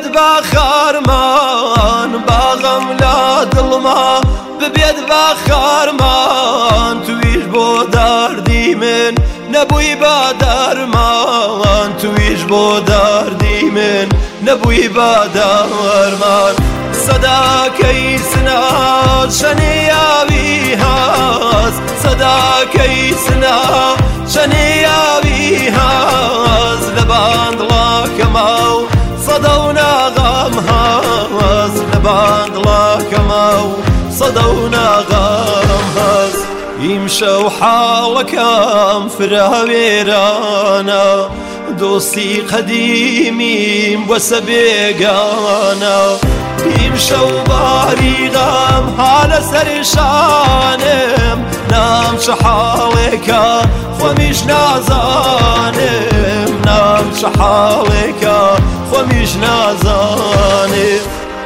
ببێت با خارمان باغم لا دڵما ببێت با خارمان تویش بۆ داردی من نەبووی با دەرمان تویش بۆ داردی من نەبووی با دەرمان سەداکەی سنات شەنیاوی هەست سەداکەی سنات شەنیاوی هەست لە باندڵاکەما و سەدە و ناغام هەست لە باندڵاکەما و سەدە و ناغام هەست ئیمشەو حاڵەکەم فراوێرانە دۆستی قەدیمیم وەسە بێگانە ئیمشەو باریغەم هالە سەرشانم نام چە حاڵێکە خۆمیش نازانم نام چە حاڵێکە خۆمیش نازانم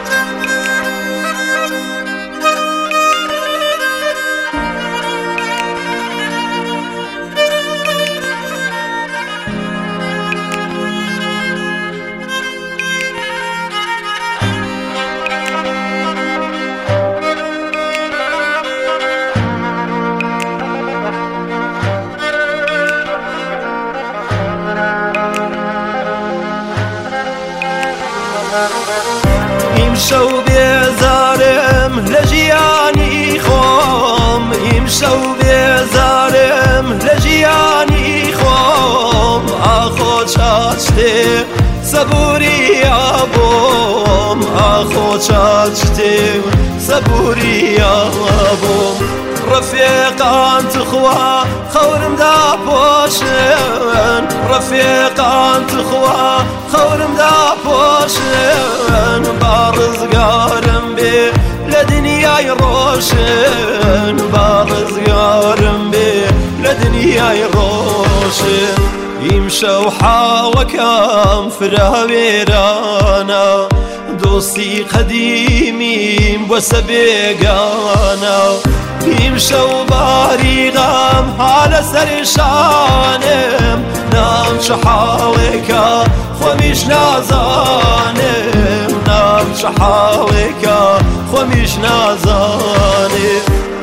ئیمشەو بێزارم لە ژیانی خۆم ئیمشەو بێزارم لە ژیانی خۆم ئاخۆ چاچ شتێ سەبووریا بۆم ئاخۆ چاچ شتێ سەبووریا بۆم ڕەفێقان تخوا خەورم داپۆشن ڕەفێقان تخوا خەورم داپۆشن با ڕزگارم بێ لە دنیای ڕۆشن با ڕزگارم بێ لە دنیای ڕۆشن ئیمشەو حاڵەکەم فراوێرانە دۆستی قەدیمیم وەسە بێگانە ئیمشەو باریغەم هالە سەرشانم نام چە حاڵێکە خۆمیش نازانم نام چە حاڵێکە خۆمیش نازانم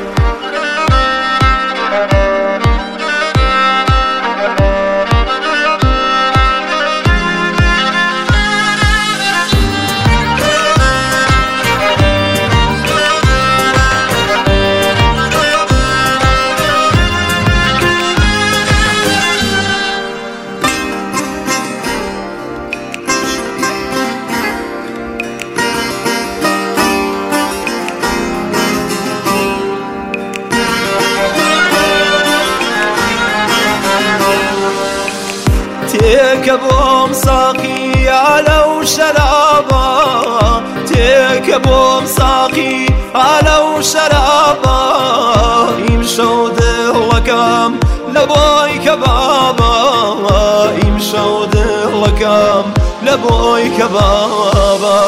تێکە بۆم ساقییا لەو شەرابە تێکە بۆم ساقییا لەو شەرابە ئیمشەو دڵەکەم لە بۆی کەبابە ئیمشەو دڵەکەم لە بۆی کەبابە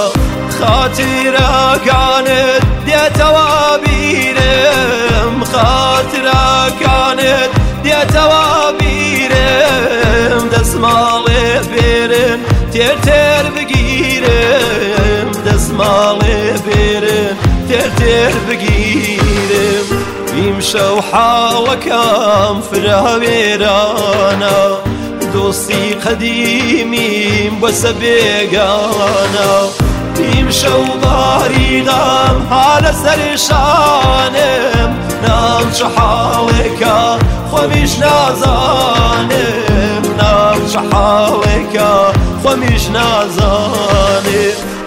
خاتیرەکانت دێتەوە بیرم خاتیرەکانت دێتەوە بیرم دەسماڵێ بێرن تێر تێر بگیرم دەسماڵێ بێرن تێر تێر بگیرم ئیمشەو حاڵەکەم فراوێرانە دۆستی قەدیمیم وەسە بێگانە ئیمشەو باریغەم هالە سەرشانم نام چە حاڵێکە خۆمیش نازانم نام چە حاڵێکە خۆمیش نازانم